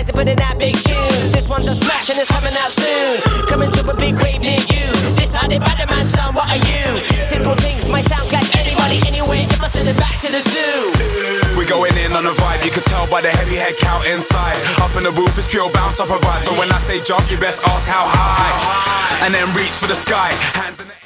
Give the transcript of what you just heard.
guys are putting out big tunes. This one's a smash and it's coming out soon. Coming to a big rave near you. This how they bad man sound, what are you? Simple things might sound like anybody anywhere. If I send it back to the zoo. We're going in on a vibe, you can tell by the heavy head count inside. Up in the booth, it's pure bounce I provide. So when I say jump, you best ask how high. And then reach for the sky, hands in the